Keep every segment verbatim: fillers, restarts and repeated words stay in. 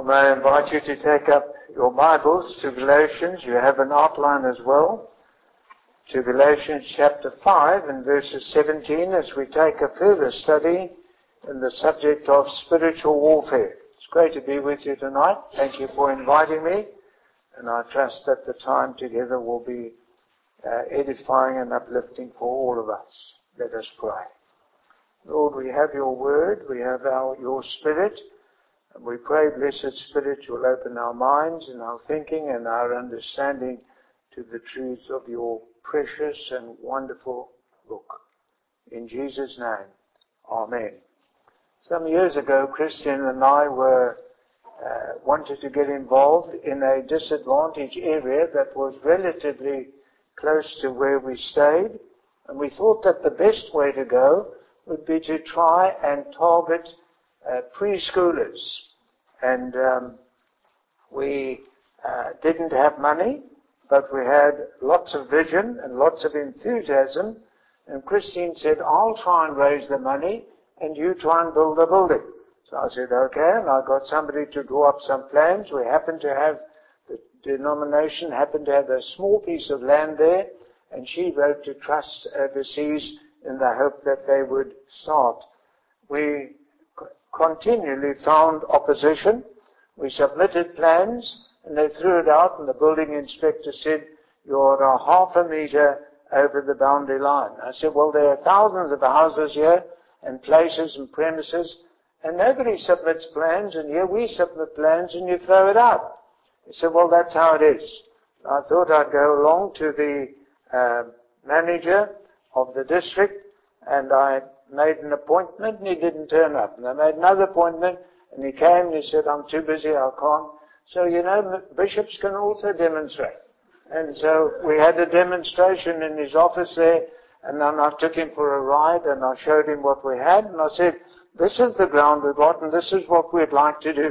Well, may I invite you to take up your Bibles to Galatians. You have an outline as well. To Galatians chapter five and verses seventeen as we take a further study in the subject of spiritual warfare. It's great to be with you tonight. Thank you for inviting me. And I trust that the time together will be uh, edifying and uplifting for all of us. Let us pray. Lord, we have your word. We have our, your spirit. And we pray, Blessed Spirit, you'll open our minds and our thinking and our understanding to the truths of your precious and wonderful book. In Jesus' name, Amen. Some years ago, Christian and I were uh, wanted to get involved in a disadvantaged area that was relatively close to where we stayed. And we thought that the best way to go would be to try and target Uh, preschoolers, and um, we uh, didn't have money, but we had lots of vision and lots of enthusiasm, and Christine said, I'll try and raise the money and you try and build a building. So I said, okay, and I got somebody to draw up some plans. We happened to have, the denomination happened to have a small piece of land there, and she wrote to trusts overseas in the hope that they would start. We continually found opposition. We submitted plans and they threw it out, and the building inspector said, you're a half a meter over the boundary line. I said, well, there are thousands of houses here and places and premises, and nobody submits plans, and here we submit plans and you throw it out. He said, well, that's how it is. I thought I'd go along to the uh, manager of the district, and I made an appointment and he didn't turn up. And I made another appointment and he came and he said, I'm too busy, I can't. So, you know, bishops can also demonstrate. And so we had a demonstration in his office there, and then I took him for a ride and I showed him what we had, and I said, this is the ground we've got and this is what we'd like to do.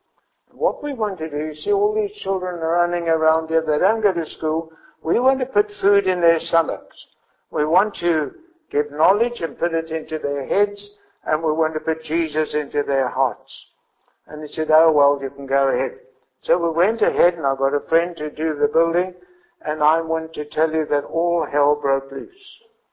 What we want to do, you see all these children are running around here, they don't go to school. We want to put food in their stomachs. We want to give knowledge and put it into their heads, and we want to put Jesus into their hearts. And he said, oh, well, you can go ahead. So we went ahead, and I got a friend to do the building, and I want to tell you that all hell broke loose.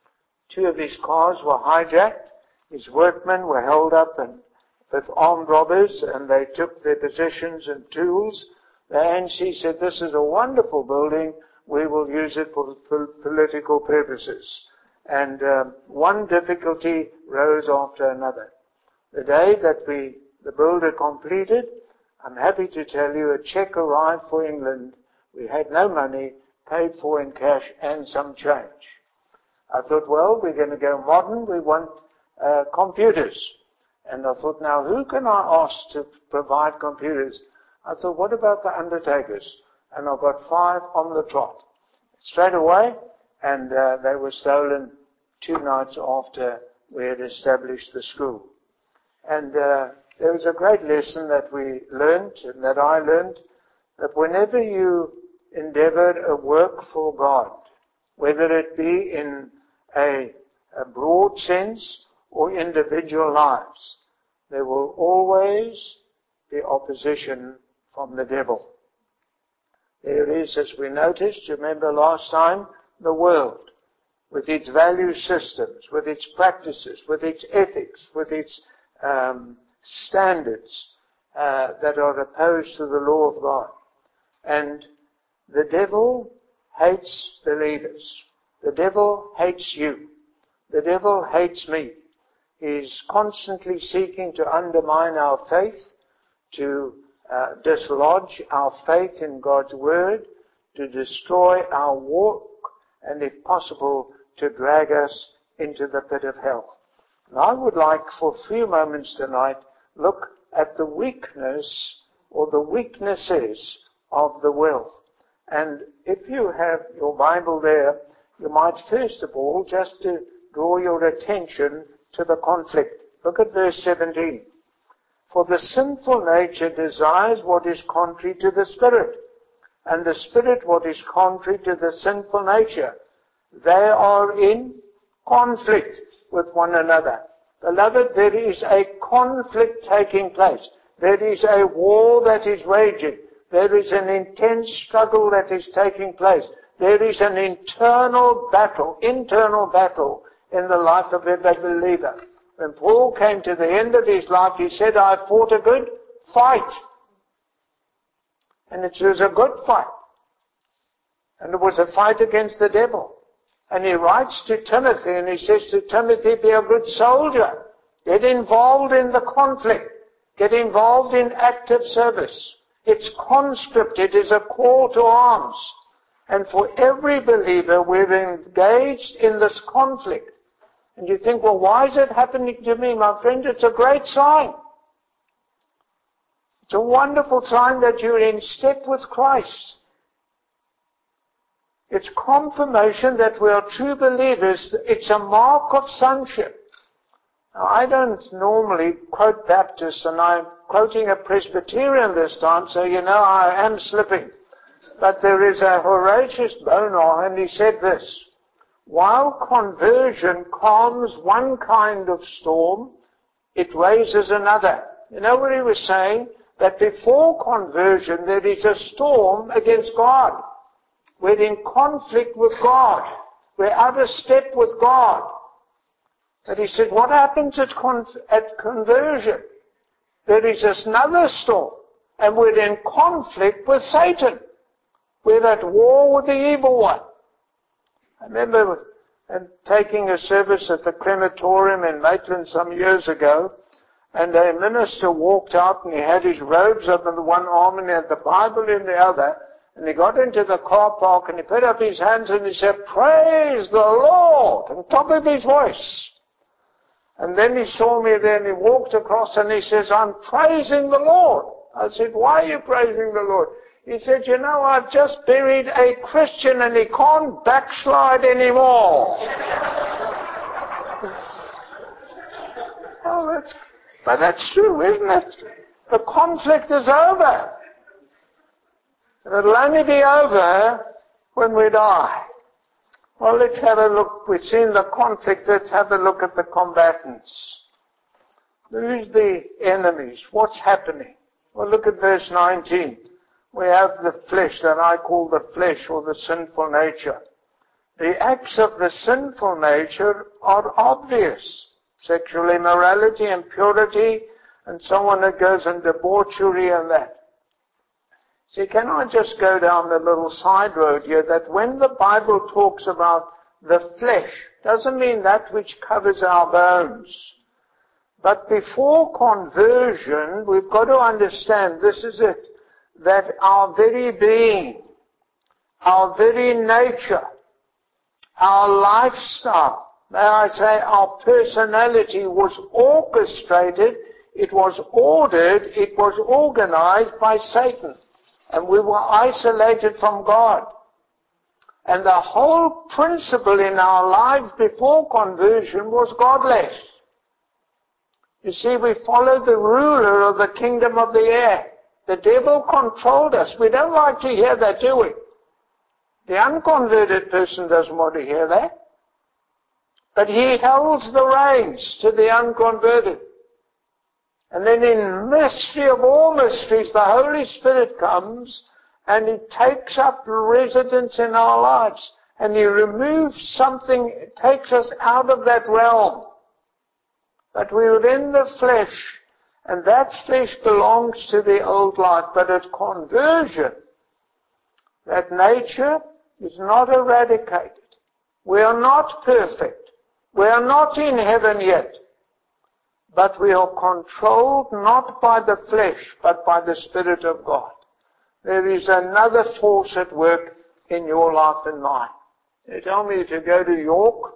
Two of his cars were hijacked. His workmen were held up and with armed robbers, and they took their positions and tools. The A N C said, this is a wonderful building. We will use it for, for political purposes. And um, one difficulty rose after another. The day that we, the builder completed, I'm happy to tell you a cheque arrived for England. We had no money, paid for in cash and some change. I thought, well, we're going to go modern. We want uh, computers. And I thought, now who can I ask to provide computers? I thought, what about the undertakers? And I got five on the trot. Straight away, and uh, they were stolen two nights after we had established the school. And uh, there was a great lesson that we learned, and that I learned, that whenever you endeavor a work for God, whether it be in a, a broad sense or individual lives, there will always be opposition from the devil. There is, as we noticed, you remember last time, the world, with its value systems, with its practices, with its ethics, with its um, standards uh, that are opposed to the law of God. And the devil hates believers. The devil hates you. The devil hates me. He's constantly seeking to undermine our faith, to uh, dislodge our faith in God's Word, to destroy our walk, and if possible, to drag us into the pit of hell. And I would like for a few moments tonight look at the weakness or the weaknesses of the will. And if you have your Bible there, you might first of all just to draw your attention to the conflict. Look at verse seventeen. For the sinful nature desires what is contrary to the Spirit, and the Spirit what is contrary to the sinful nature. They are in conflict with one another. Beloved, there is a conflict taking place. There is a war that is raging. There is an intense struggle that is taking place. There is an internal battle, internal battle in the life of every believer. When Paul came to the end of his life, he said, I fought a good fight. And it was a good fight. And it was a fight against the devil. And he writes to Timothy, and he says to Timothy, be a good soldier. Get involved in the conflict. Get involved in active service. It's conscript. It is a call to arms. And for every believer, we're engaged in this conflict. And you think, well, why is it happening to me? My friend, it's a great sign. It's a wonderful sign that you're in step with Christ. It's confirmation that we are true believers. It's a mark of sonship. Now, I don't normally quote Baptists, and I'm quoting a Presbyterian this time, so you know I am slipping. But there is a Horatius Bonar, and he said this, while conversion calms one kind of storm, it raises another. You know what he was saying? That before conversion there is a storm against God. We're in conflict with God. We're out of step with God. But he said, what happens at, con- at conversion? There is another storm, and we're in conflict with Satan. We're at war with the evil one. I remember taking a service at the crematorium in Maitland some years ago, and a minister walked out and he had his robes up in the one arm and he had the Bible in the other, and he got into the car park and he put up his hands and he said, praise the Lord, on top of his voice. And then he saw me there and he walked across and he says, I'm praising the Lord. I said, why are you praising the Lord? He said, you know, I've just buried a Christian and he can't backslide anymore. Oh, that's, but that's true, isn't it? The conflict is over. It'll only be over when we die. Well, let's have a look. We've seen the conflict. Let's have a look at the combatants. Who's the enemies? What's happening? Well, look at verse nineteen. We have the flesh that I call the flesh or the sinful nature. The acts of the sinful nature are obvious. Sexual immorality, impurity, and so on that goes in debauchery and that. See, can I just go down the little side road here that when the Bible talks about the flesh, doesn't mean that which covers our bones. But before conversion, we've got to understand, this is it, that our very being, our very nature, our lifestyle, may I say our personality was orchestrated, it was ordered, it was organized by Satan. And we were isolated from God. And the whole principle in our lives before conversion was godless. You see, we followed the ruler of the kingdom of the air. The devil controlled us. We don't like to hear that, do we? The unconverted person doesn't want to hear that. But he holds the reins to the unconverted. And then in mystery of all mysteries, the Holy Spirit comes and He takes up residence in our lives. And He removes something, takes us out of that realm. But we were in the flesh, and that flesh belongs to the old life. But at conversion, that nature is not eradicated. We are not perfect. We are not in heaven yet. But we are controlled not by the flesh, but by the Spirit of God. There is another force at work in your life and mine. They tell me to go to York,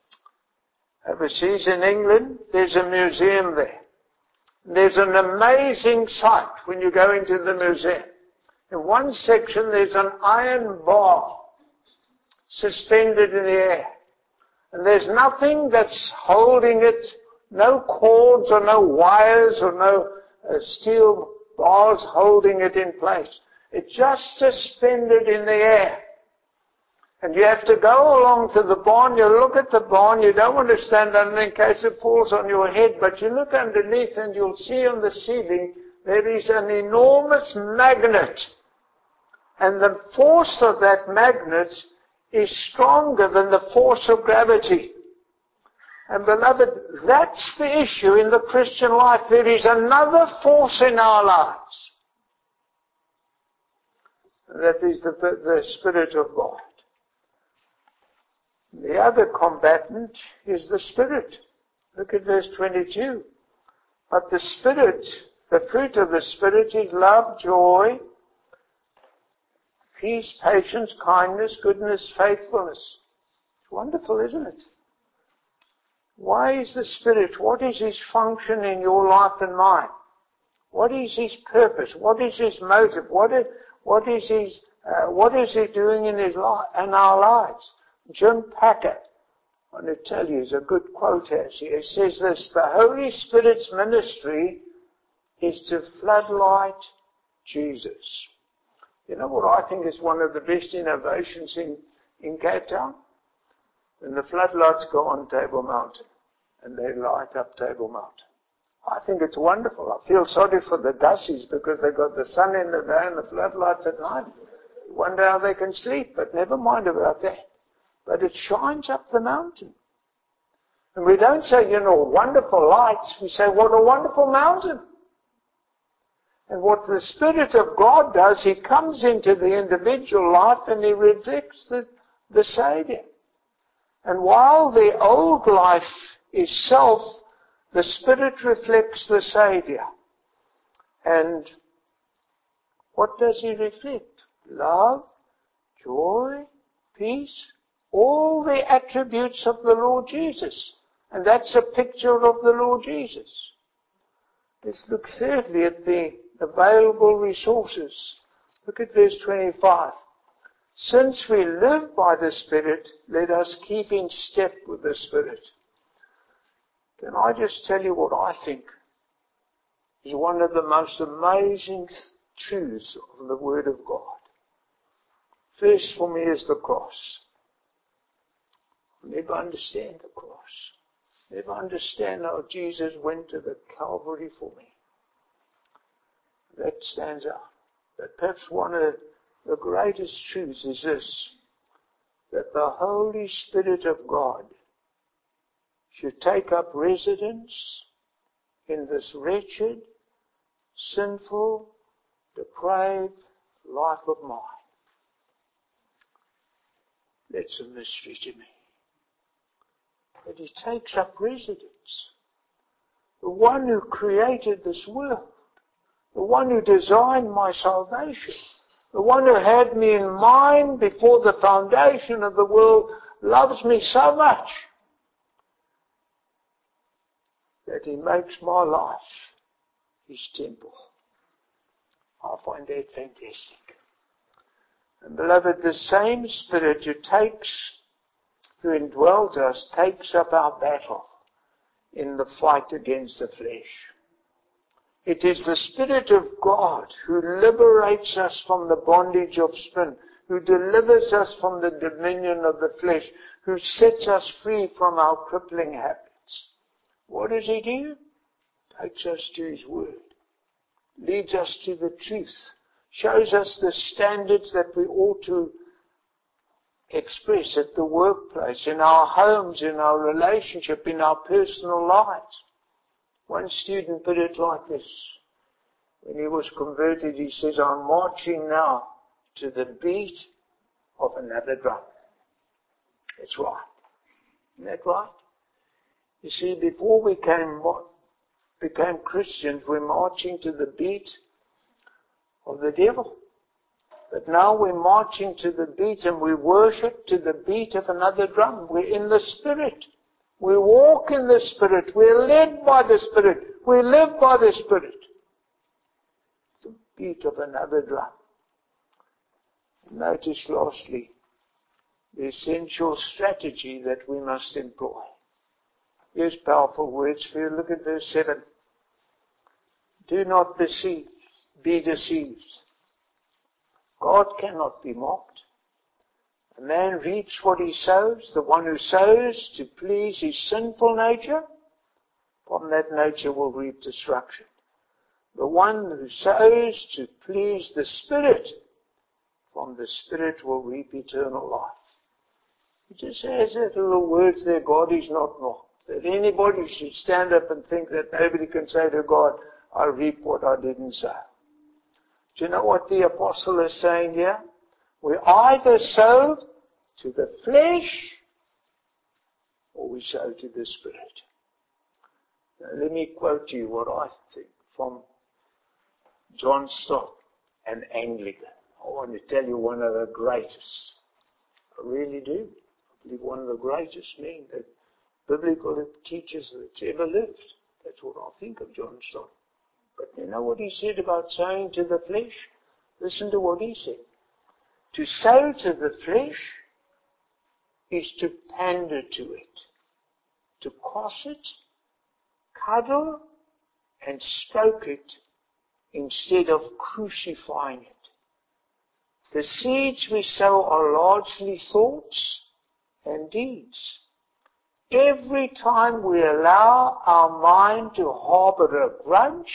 overseas in England, there's a museum there. There's an amazing sight when you go into the museum. In one section there's an iron bar suspended in the air. And there's nothing that's holding it. No cords or no wires or no uh, steel bars holding it in place. It's just suspended in the air. And you have to go along to the barn, you look at the barn, you don't want to stand under in case it falls on your head, but you look underneath and you'll see on the ceiling there is an enormous magnet. And the force of that magnet is stronger than the force of gravity. And beloved, that's the issue in the Christian life. There is another force in our lives. That is the, the, the Spirit of God. The other combatant is the Spirit. Look at verse twenty-two. But the Spirit, the fruit of the Spirit is love, joy, peace, patience, kindness, goodness, faithfulness. It's wonderful, isn't it? Why is the Spirit? What is His function in your life and mine? What is His purpose? What is His motive? What is, what is His, uh, what is He doing in His life, in our lives? Jim Packer, I want to tell you, is a good quote here. He says this: the Holy Spirit's ministry is to floodlight Jesus. You know what I think is one of the best innovations in, in Cape Town? When the floodlights go on Table Mountain and they light up Table Mountain. I think it's wonderful. I feel sorry for the Dussies because they got the sun in the day and the floodlights at night. Wonder how they can sleep, but never mind about that. But it shines up the mountain. And we don't say, you know, wonderful lights. We say, what a wonderful mountain. And what the Spirit of God does, He comes into the individual life and He reflects the, the Saviour. And while the old life is self, the Spirit reflects the Saviour. And what does He reflect? Love, joy, peace, all the attributes of the Lord Jesus. And that's a picture of the Lord Jesus. Let's look thirdly at the available resources. Look at verse twenty-five. Since we live by the Spirit, let us keep in step with the Spirit. Can I just tell you what I think is one of the most amazing truths of the Word of God? First for me is the cross. I never understand the cross. Never understand how Jesus went to the Calvary for me. That stands out. But perhaps one of the greatest truths is this, that the Holy Spirit of God should take up residence in this wretched, sinful, depraved life of mine. That's a mystery to me. That He takes up residence. The one who created this world, the one who designed my salvation, the one who had me in mind before the foundation of the world, loves me so much that He makes my life His temple. I find that fantastic. And beloved, the same Spirit who takes, who indwells us, takes up our battle in the fight against the flesh. It is the Spirit of God who liberates us from the bondage of sin, who delivers us from the dominion of the flesh, who sets us free from our crippling habits. What does He do? Takes us to His Word, leads us to the truth, shows us the standards that we ought to express at the workplace, in our homes, in our relationship, in our personal lives. One student put it like this. When he was converted, he says, I'm marching now to the beat of another drum. That's right. Isn't that right? You see, before we came, became Christians, we're marching to the beat of the devil. But now we're marching to the beat and we worship to the beat of another drum. We're in the Spirit. We walk in the Spirit. We're led by the Spirit. We live by the Spirit. The beat of another drum. Notice lastly, the essential strategy that we must employ. Here's powerful words for you. Look at verse seven. Do not deceive, be deceived. God cannot be mocked. A man reaps what he sows. The one who sows to please his sinful nature, from that nature will reap destruction. The one who sows to please the Spirit, from the Spirit will reap eternal life. He just says that little words there, God is not mocked. That anybody should stand up and think that nobody can say to God, I reap what I didn't sow. Do you know what the apostle is saying here? We either sow to the flesh or we sow to the Spirit. Now, let me quote you what I think from John Stott, an Anglican. I want to tell you one of the greatest. I really do. I believe one of the greatest men that biblical teachers that's ever lived. That's what I think of John Stott. But you know what he said about sowing to the flesh? Listen to what he said. To sow to the flesh is to pander to it, to coss it, cuddle, and stroke it instead of crucifying it. The seeds we sow are largely thoughts and deeds. Every time we allow our mind to harbor a grudge,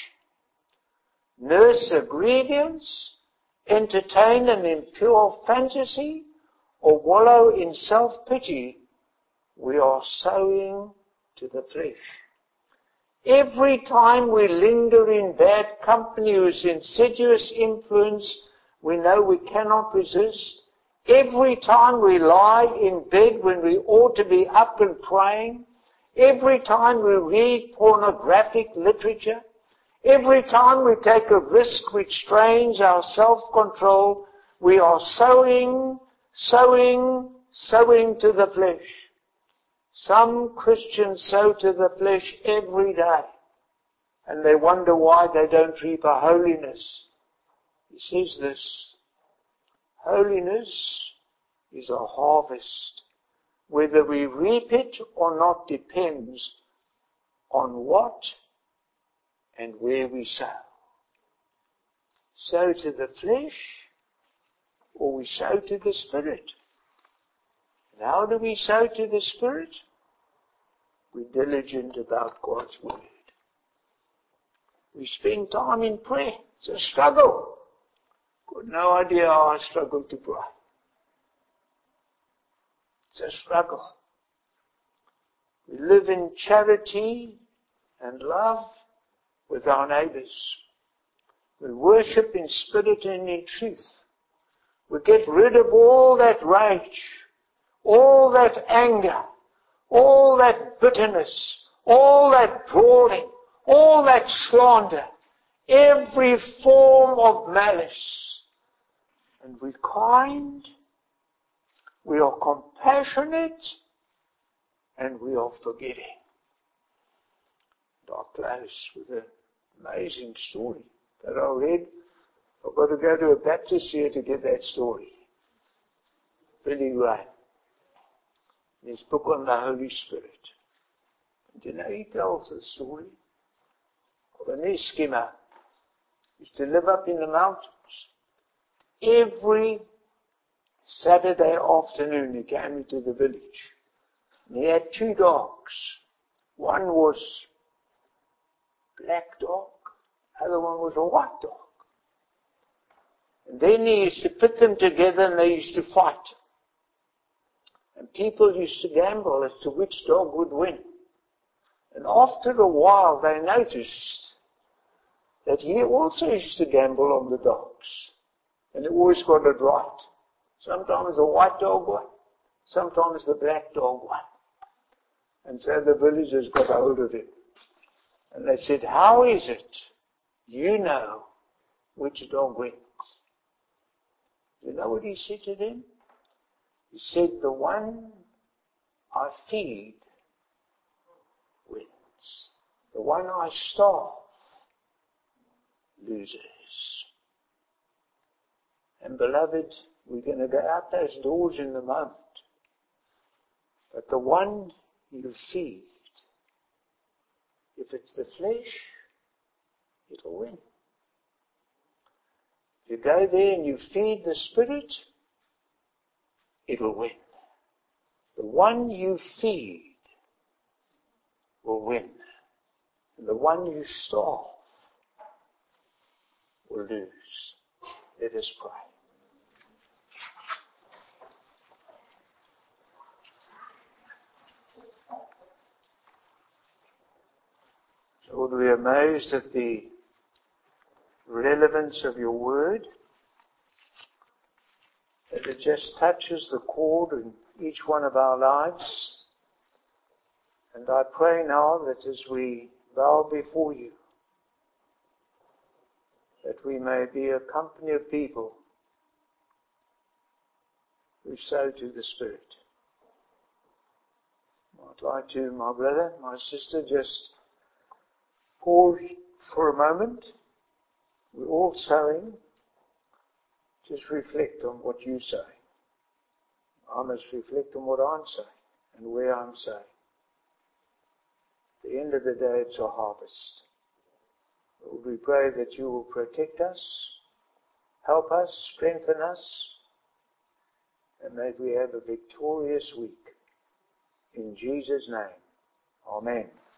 nurse a grievance, entertain an impure fantasy, or wallow in self-pity, we are sowing to the flesh. Every time we linger in bad company whose insidious influence we know we cannot resist, every time we lie in bed when we ought to be up and praying, every time we read pornographic literature, every time we take a risk which strains our self-control, we are sowing, sowing, sowing to the flesh. Some Christians sow to the flesh every day, and they wonder why they don't reap a holiness. He says this, holiness is a harvest. Whether we reap it or not depends on what and where we sow. Sow to the flesh or we sow to the Spirit. And how do we sow to the Spirit? We're diligent about God's Word. We spend time in prayer. It's a struggle. Got no idea how I struggle to pray. It's a struggle. We live in charity and love with our neighbors. We worship in spirit and in truth. We get rid of all that rage, all that anger, all that bitterness, all that brawling, all that slander, every form of malice. And we're kind, we are compassionate, and we are forgiving. And I'll close with an amazing story that I read. I've got to go to a Baptist here to get that story. Billy Graham. In his book on the Holy Spirit. And you know, he tells the story of an Eskimo who used to live up in the mountains. Every Saturday afternoon he came into the village. And he had two dogs. One was black dog, the other one was a white dog. And then he used to put them together and they used to fight. And people used to gamble as to which dog would win. And after a while they noticed that he also used to gamble on the dogs. And he always got it right. Sometimes the white dog won, sometimes the black dog won. And so the villagers got hold of him. And they said, how is it you know which dog wins? You know what he said to them? He said, the one I feed wins. The one I starve loses. And beloved, we're going to go out those doors in a moment. But the one you feed, if it's the flesh, it'll win. If you go there and you feed the Spirit, it'll win. The one you feed will win. And the one you starve or lose. Let us pray. Lord, we are amazed at the relevance of your word, that it just touches the chord in each one of our lives. And I pray now that as we bow before you, that we may be a company of people who sow to the Spirit. I'd like to, my brother, my sister, just pause for a moment. We're all sowing. Just reflect on what you say. I must reflect on what I'm saying and where I'm saying. At the end of the day, it's a harvest. Lord, we pray that you will protect us, help us, strengthen us, and may we have a victorious week. In Jesus' name, amen.